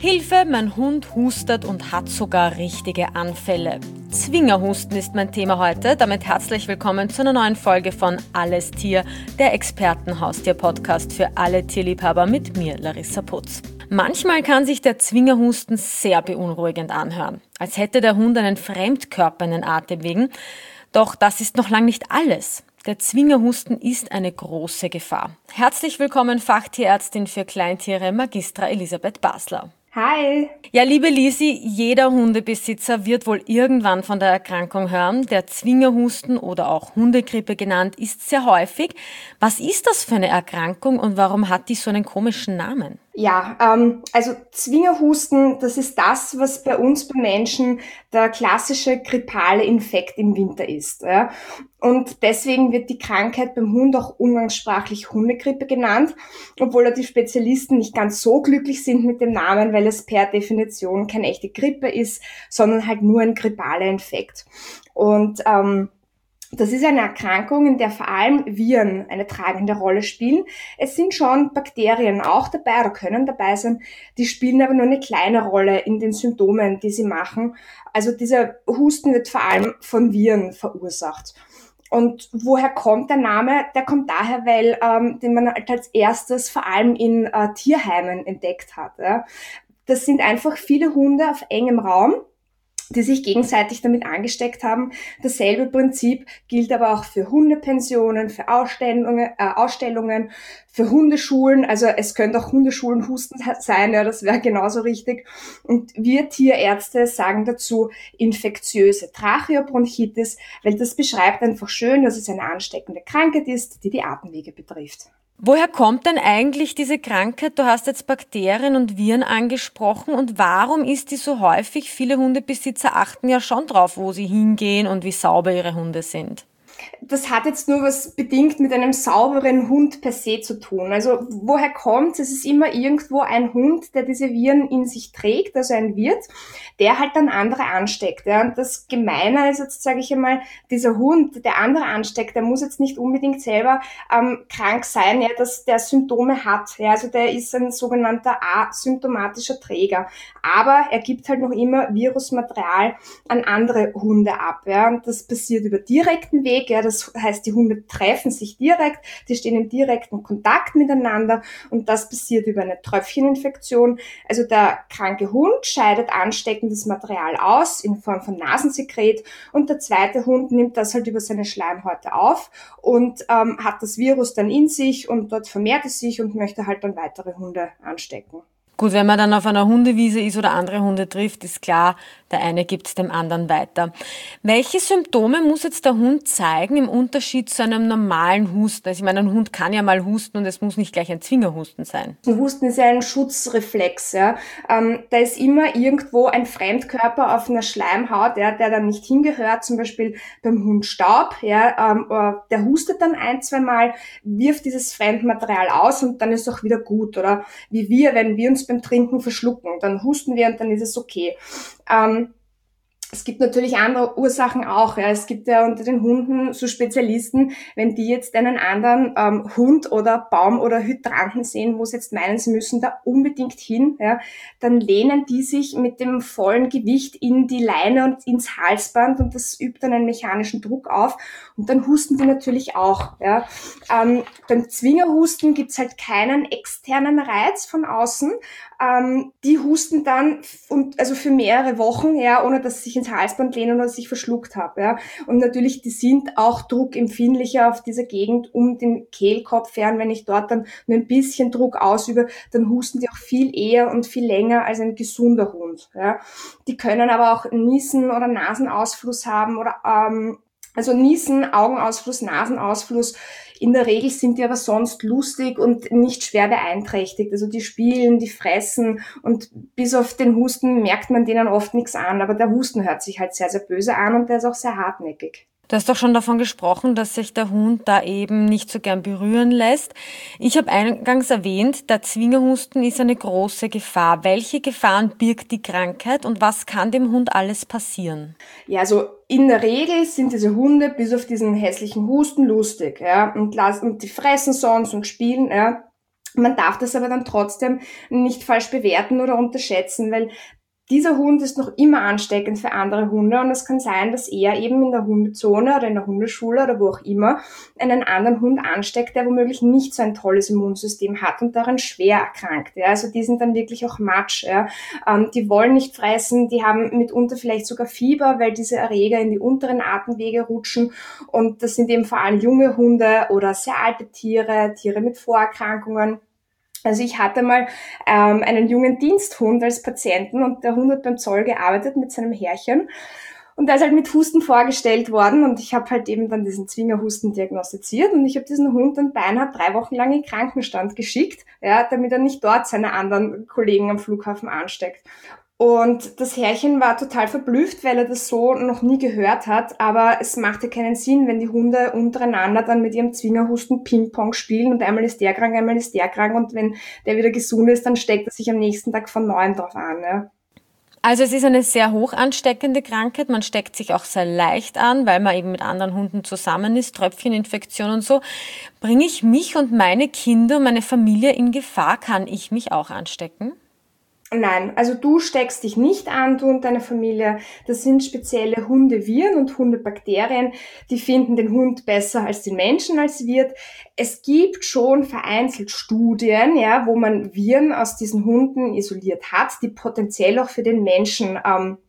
Hilfe, mein Hund hustet und hat sogar richtige Anfälle. Zwingerhusten ist mein Thema heute. Damit herzlich willkommen zu einer neuen Folge von Alles Tier, der Expertenhaustier-Podcast für alle Tierliebhaber mit mir, Larissa Putz. Manchmal kann sich der Zwingerhusten sehr beunruhigend anhören, als hätte der Hund einen Fremdkörper in den Atemwegen. Doch das ist noch lange nicht alles. Der Zwingerhusten ist eine große Gefahr. Herzlich willkommen, Fachtierärztin für Kleintiere, Magistra Elisabeth Basler. Hi! Ja, liebe Lisi, jeder Hundebesitzer wird wohl irgendwann von der Erkrankung hören. Der Zwingerhusten oder auch Hundegrippe genannt ist sehr häufig. Was ist das für eine Erkrankung und warum hat die so einen komischen Namen? Ja, also Zwingerhusten, das ist das, was bei uns bei Menschen der klassische grippale Infekt im Winter ist. Ja? Und deswegen wird die Krankheit beim Hund auch umgangssprachlich Hundegrippe genannt, obwohl die Spezialisten nicht ganz so glücklich sind mit dem Namen, weil es per Definition keine echte Grippe ist, sondern halt nur ein grippaler Infekt. Und das ist eine Erkrankung, in der vor allem Viren eine tragende Rolle spielen. Es sind schon Bakterien auch dabei oder können dabei sein, die spielen aber nur eine kleine Rolle in den Symptomen, die sie machen. Also dieser Husten wird vor allem von Viren verursacht. Und woher kommt der Name? Der kommt daher, weil den man halt als erstes vor allem in Tierheimen entdeckt hat. Ja. Das sind einfach viele Hunde auf engem Raum, die sich gegenseitig damit angesteckt haben. Dasselbe Prinzip gilt aber auch für Hundepensionen, für Ausstellungen, für Hundeschulen. Also es könnte auch Hundeschulenhusten sein, ja, das wäre genauso richtig. Und wir Tierärzte sagen dazu infektiöse Tracheobronchitis, weil das beschreibt einfach schön, dass es eine ansteckende Krankheit ist, die die Atemwege betrifft. Woher kommt denn eigentlich diese Krankheit? Du hast jetzt Bakterien und Viren angesprochen. Und warum ist die so häufig? Viele Hundebesitzer achten ja schon drauf, wo sie hingehen und wie sauber ihre Hunde sind. Das hat jetzt nur was bedingt mit einem sauberen Hund per se zu tun. Also woher kommt's? Es ist immer irgendwo ein Hund, der diese Viren in sich trägt, also ein Wirt, der halt dann andere ansteckt. Ja. Und das Gemeine ist jetzt, sage ich einmal, dieser Hund, der andere ansteckt, der muss jetzt nicht unbedingt selber krank sein, ja, dass der Symptome hat. Ja. Also der ist ein sogenannter asymptomatischer Träger. Aber er gibt halt noch immer Virusmaterial an andere Hunde ab. Ja. Und das passiert über direkten Weg. Ja, das heißt, die Hunde treffen sich direkt, die stehen in direktem Kontakt miteinander und das passiert über eine Tröpfcheninfektion. Also der kranke Hund scheidet ansteckendes Material aus in Form von Nasensekret und der zweite Hund nimmt das halt über seine Schleimhäute auf und hat das Virus dann in sich und dort vermehrt es sich und möchte halt dann weitere Hunde anstecken. Gut, wenn man dann auf einer Hundewiese ist oder andere Hunde trifft, ist klar, der eine gibt es dem anderen weiter. Welche Symptome muss jetzt der Hund zeigen im Unterschied zu einem normalen Husten? Also ich meine, ein Hund kann ja mal husten und es muss nicht gleich ein Zwingerhusten sein. Ein Husten ist ja ein Schutzreflex. Ja. Da ist immer irgendwo ein Fremdkörper auf einer Schleimhaut, ja, der dann nicht hingehört, zum Beispiel beim Hund Staub. Ja, der hustet dann ein, zwei Mal, wirft dieses Fremdmaterial aus und dann ist auch wieder gut. Oder wie wir, wenn wir uns beim Trinken verschlucken, dann husten wir und dann ist es okay. Es gibt natürlich andere Ursachen auch. Ja. Es gibt ja unter den Hunden so Spezialisten, wenn die jetzt einen anderen Hund oder Baum oder Hydranten sehen, wo sie jetzt meinen, sie müssen da unbedingt hin, ja, dann lehnen die sich mit dem vollen Gewicht in die Leine und ins Halsband und das übt dann einen mechanischen Druck auf und dann husten die natürlich auch. Ja. Beim Zwingerhusten gibt's halt keinen externen Reiz von außen. Die husten dann also für mehrere Wochen, ja, ohne dass sie sich ins Halsband lehnen oder sich verschluckt habe. Ja. Und natürlich, die sind auch druckempfindlicher auf dieser Gegend um den Kehlkopf her. Und wenn ich dort dann nur ein bisschen Druck ausübe, dann husten die auch viel eher und viel länger als ein gesunder Hund. Ja. Die können aber auch Niesen oder Nasenausfluss haben oder also Niesen, Augenausfluss, Nasenausfluss. In der Regel sind die aber sonst lustig und nicht schwer beeinträchtigt. Also die spielen, die fressen und bis auf den Husten merkt man denen oft nichts an. Aber der Husten hört sich halt sehr, sehr böse an und der ist auch sehr hartnäckig. Du hast doch schon davon gesprochen, dass sich der Hund da eben nicht so gern berühren lässt. Ich habe eingangs erwähnt, der Zwingerhusten ist eine große Gefahr. Welche Gefahren birgt die Krankheit und was kann dem Hund alles passieren? Ja, also in der Regel sind diese Hunde bis auf diesen hässlichen Husten lustig, ja, und die fressen sonst und spielen, ja. Man darf das aber dann trotzdem nicht falsch bewerten oder unterschätzen, weil dieser Hund ist noch immer ansteckend für andere Hunde und es kann sein, dass er eben in der Hundezone oder in der Hundeschule oder wo auch immer einen anderen Hund ansteckt, der womöglich nicht so ein tolles Immunsystem hat und daran schwer erkrankt. Ja. Also die sind dann wirklich auch Matsch. Ja. Die wollen nicht fressen, die haben mitunter vielleicht sogar Fieber, weil diese Erreger in die unteren Atemwege rutschen und das sind eben vor allem junge Hunde oder sehr alte Tiere, Tiere mit Vorerkrankungen. Also ich hatte mal einen jungen Diensthund als Patienten und der Hund hat beim Zoll gearbeitet mit seinem Herrchen und der ist halt mit Husten vorgestellt worden und ich habe halt eben dann diesen Zwingerhusten diagnostiziert und ich habe diesen Hund dann beinahe 3 Wochen lang in den Krankenstand geschickt, ja, damit er nicht dort seine anderen Kollegen am Flughafen ansteckt. Und das Herrchen war total verblüfft, weil er das so noch nie gehört hat, aber es machte keinen Sinn, wenn die Hunde untereinander dann mit ihrem Zwingerhusten Ping-Pong spielen und einmal ist der krank und wenn der wieder gesund ist, dann steckt er sich am nächsten Tag von neuem drauf an. Ja. Also es ist eine sehr hoch ansteckende Krankheit. Man steckt sich auch sehr leicht an, weil man eben mit anderen Hunden zusammen ist, Tröpfcheninfektion und so. Bringe ich mich und meine Kinder, meine Familie in Gefahr? Kann ich mich auch anstecken? Nein, also du steckst dich nicht an, du und deine Familie. Das sind spezielle Hundeviren und Hundebakterien, die finden den Hund besser als den Menschen als Wirt. Es gibt schon vereinzelt Studien, ja, wo man Viren aus diesen Hunden isoliert hat, die potenziell auch für den Menschen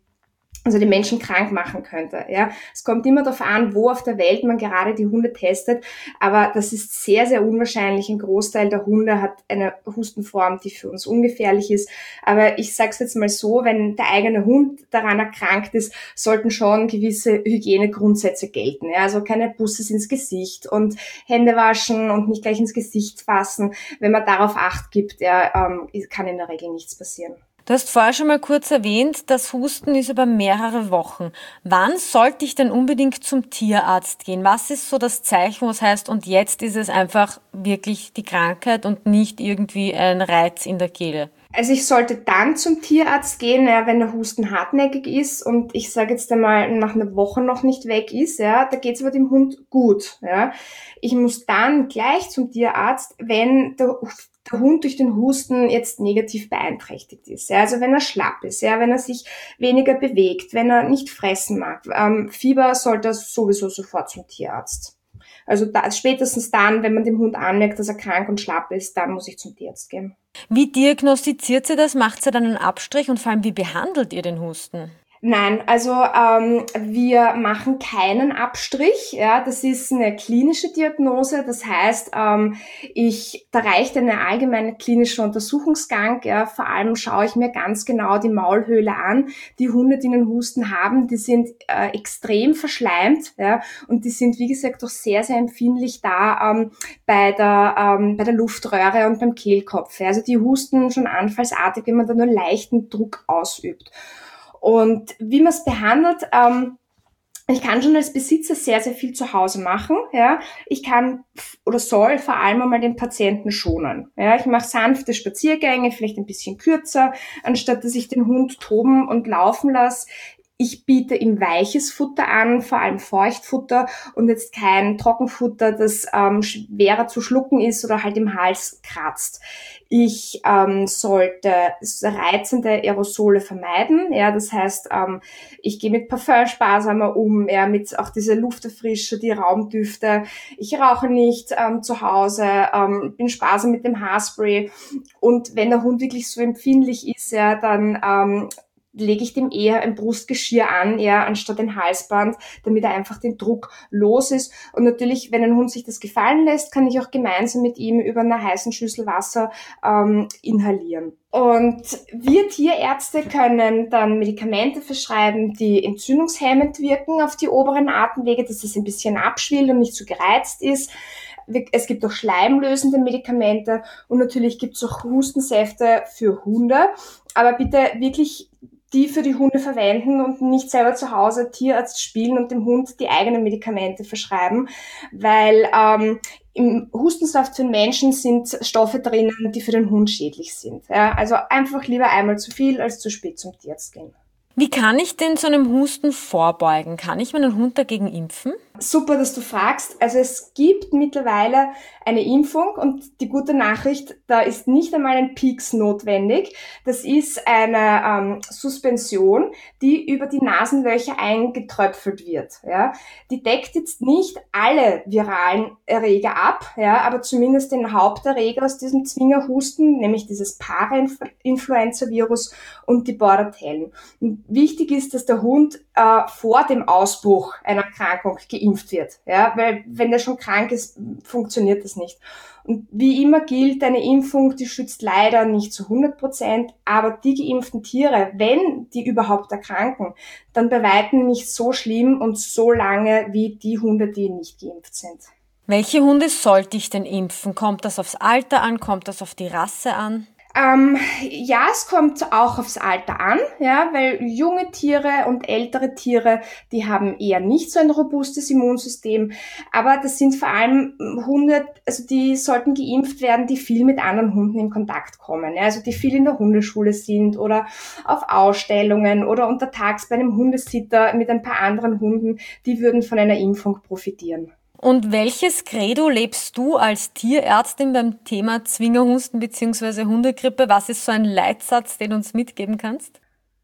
also den Menschen krank machen könnte. Ja, es kommt immer darauf an, wo auf der Welt man gerade die Hunde testet, aber das ist sehr, sehr unwahrscheinlich. Ein Großteil der Hunde hat eine Hustenform, die für uns ungefährlich ist. Aber ich sage es jetzt mal so, wenn der eigene Hund daran erkrankt ist, sollten schon gewisse Hygienegrundsätze gelten. Ja, also keine Busses ins Gesicht und Hände waschen und nicht gleich ins Gesicht fassen. Wenn man darauf Acht gibt, ja, kann in der Regel nichts passieren. Du hast vorher schon mal kurz erwähnt, das Husten ist über mehrere Wochen. Wann sollte ich denn unbedingt zum Tierarzt gehen? Was ist so das Zeichen, was heißt, und jetzt ist es einfach wirklich die Krankheit und nicht irgendwie ein Reiz in der Kehle? Also ich sollte dann zum Tierarzt gehen, ja, wenn der Husten hartnäckig ist und ich sage jetzt einmal nach einer Woche noch nicht weg ist, ja, da geht's aber dem Hund gut. Ja. Ich muss dann gleich zum Tierarzt, wenn der Hund durch den Husten jetzt negativ beeinträchtigt ist. Ja, also wenn er schlapp ist, ja, wenn er sich weniger bewegt, wenn er nicht fressen mag. Fieber sollte er sowieso sofort zum Tierarzt. Also spätestens dann, wenn man dem Hund anmerkt, dass er krank und schlapp ist, dann muss ich zum Tierarzt gehen. Wie diagnostiziert sie das? Macht sie dann einen Abstrich und vor allem, wie behandelt ihr den Husten? Nein, also wir machen keinen Abstrich. Ja, das ist eine klinische Diagnose. Das heißt, da reicht eine allgemeine klinische Untersuchungsgang. Ja, vor allem schaue ich mir ganz genau die Maulhöhle an. Die Hunde, die einen Husten haben, die sind extrem verschleimt. Ja, und die sind, wie gesagt, auch sehr, sehr empfindlich da bei der Luftröhre und beim Kehlkopf. Ja. Also die husten schon anfallsartig, wenn man da nur leichten Druck ausübt. Und wie man es behandelt, ich kann schon als Besitzer sehr, sehr viel zu Hause machen. Ja, ich kann oder soll vor allem einmal den Patienten schonen. Ja, ich mache sanfte Spaziergänge, vielleicht ein bisschen kürzer, anstatt dass ich den Hund toben und laufen lasse. Ich biete ihm weiches Futter an, vor allem Feuchtfutter und jetzt kein Trockenfutter, das schwerer zu schlucken ist oder halt im Hals kratzt. Ich sollte reizende Aerosole vermeiden. Ja, das heißt, ich gehe mit Parfum sparsamer um, ja, mit auch diese Lufterfrische, die Raumdüfte. Ich rauche nicht zu Hause, bin sparsam mit dem Haarspray. Und wenn der Hund wirklich so empfindlich ist, ja, dann lege ich dem eher ein Brustgeschirr an, eher anstatt ein Halsband, damit er einfach den Druck los ist. Und natürlich, wenn ein Hund sich das gefallen lässt, kann ich auch gemeinsam mit ihm über einer heißen Schüssel Wasser inhalieren. Und wir Tierärzte können dann Medikamente verschreiben, die entzündungshemmend wirken auf die oberen Atemwege, dass es ein bisschen abschwillt und nicht so gereizt ist. Es gibt auch schleimlösende Medikamente und natürlich gibt es auch Hustensäfte für Hunde. Aber bitte wirklich die für die Hunde verwenden und nicht selber zu Hause Tierarzt spielen und dem Hund die eigenen Medikamente verschreiben, weil im Hustensaft für den Menschen sind Stoffe drinnen, die für den Hund schädlich sind. Ja, also einfach lieber einmal zu viel als zu spät zum Tierarzt gehen. Wie kann ich denn so einem Husten vorbeugen? Kann ich meinen Hund dagegen impfen? Super, dass du fragst. Also es gibt mittlerweile eine Impfung und die gute Nachricht, da ist nicht einmal ein Pieks notwendig. Das ist eine Suspension, die über die Nasenlöcher eingetröpfelt wird. Ja. Die deckt jetzt nicht alle viralen Erreger ab, ja, aber zumindest den Haupterreger aus diesem Zwingerhusten, nämlich dieses Parainfluenza-Virus und die Bordetellen. Und wichtig ist, dass der Hund vor dem Ausbruch einer Erkrankung geimpft wird. Ja, weil wenn der schon krank ist, funktioniert das nicht. Und wie immer gilt, eine Impfung, die schützt leider nicht zu 100%, aber die geimpften Tiere, wenn die überhaupt erkranken, dann bei weitem nicht so schlimm und so lange wie die Hunde, die nicht geimpft sind. Welche Hunde sollte ich denn impfen? Kommt das aufs Alter an? Kommt das auf die Rasse an? Ja, es kommt auch aufs Alter an, ja, weil junge Tiere und ältere Tiere, die haben eher nicht so ein robustes Immunsystem, aber das sind vor allem Hunde, also die sollten geimpft werden, die viel mit anderen Hunden in Kontakt kommen, ja, also die viel in der Hundeschule sind oder auf Ausstellungen oder untertags bei einem Hundesitter mit ein paar anderen Hunden, die würden von einer Impfung profitieren. Und welches Credo lebst du als Tierärztin beim Thema Zwingerhusten bzw. Hundegrippe? Was ist so ein Leitsatz, den du uns mitgeben kannst?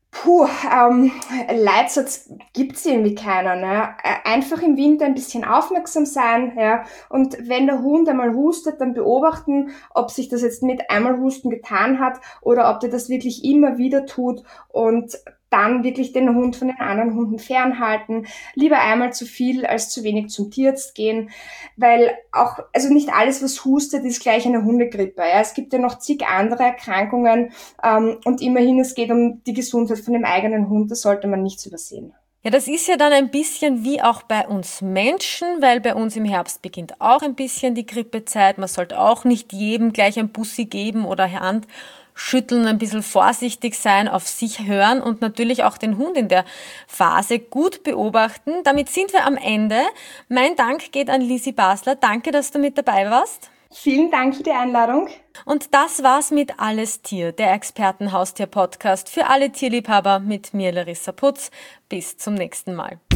Leitsatz gibt's irgendwie keiner, ne? Einfach im Winter ein bisschen aufmerksam sein, ja. Und wenn der Hund einmal hustet, dann beobachten, ob sich das jetzt mit einmal Husten getan hat oder ob der das wirklich immer wieder tut und dann wirklich den Hund von den anderen Hunden fernhalten. Lieber einmal zu viel als zu wenig zum Tierarzt gehen, weil auch, also nicht alles, was hustet, ist gleich eine Hundegrippe. Ja. Es gibt ja noch zig andere Erkrankungen und immerhin, es geht um die Gesundheit von dem eigenen Hund, das sollte man nicht übersehen. Ja, das ist ja dann ein bisschen wie auch bei uns Menschen, weil bei uns im Herbst beginnt auch ein bisschen die Grippezeit. Man sollte auch nicht jedem gleich ein Bussi geben oder Hand schütteln, ein bisschen vorsichtig sein, auf sich hören und natürlich auch den Hund in der Phase gut beobachten. Damit sind wir am Ende. Mein Dank geht an Lisi Basler. Danke, dass du mit dabei warst. Vielen Dank für die Einladung. Und das war's mit Alles Tier, der Expertenhaustier-Podcast für alle Tierliebhaber mit mir, Larissa Putz. Bis zum nächsten Mal.